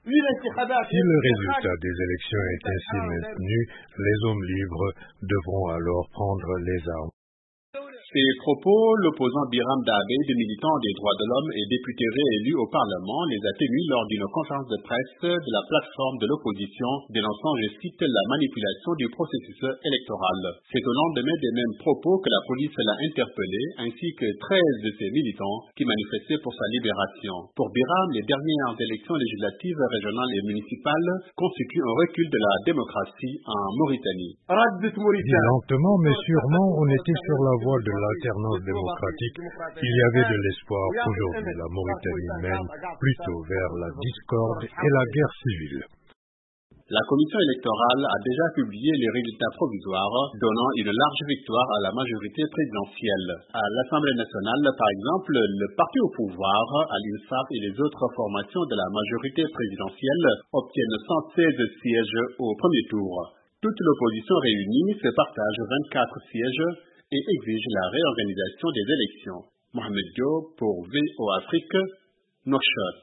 Si le résultat des élections est ainsi maintenu, les hommes libres devront alors prendre les armes. Ces propos, l'opposant Biram Dabe, militant des droits de l'homme et député réélu au Parlement, les a tenus lors d'une conférence de presse de la plateforme de l'opposition, dénonçant, je cite, la manipulation du processus électoral. C'est au lendemain des mêmes propos que la police l'a interpellé, ainsi que 13 de ses militants qui manifestaient pour sa libération. Pour Biram, les dernières élections législatives, régionales et municipales constituent un recul de la démocratie en Mauritanie. Bien lentement, mais sûrement, on était sur la voie de l'alternance démocratique. Il y avait de l'espoir qu'aujourd'hui la Mauritanie mène plutôt vers la discorde et la guerre civile. La commission électorale a déjà publié les résultats provisoires, donnant une large victoire à la majorité présidentielle. À l'Assemblée nationale, par exemple, le parti au pouvoir, Al-Insaf et les autres formations de la majorité présidentielle obtiennent 116 sièges au premier tour. Toute l'opposition réunie se partage 24 sièges et exige la réorganisation des élections. Mohamed Diop pour VO Afrique, Nouakchott.